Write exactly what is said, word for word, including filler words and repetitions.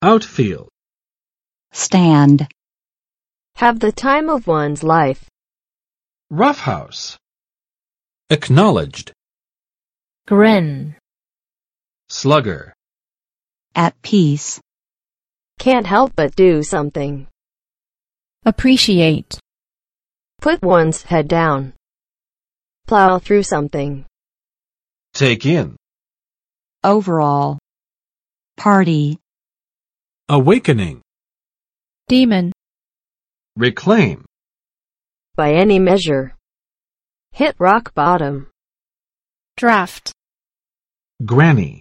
Outfield. Stand. Have the time of one's life. Roughhouse. Acknowledged. Grin. Slugger. At peace. Can't help but do something. Appreciate. Put one's head down. Plow through something. Take in. Overall. Party. Awakening. Demon. Reclaim. By any measure. Hit rock bottom. Draft. Granny.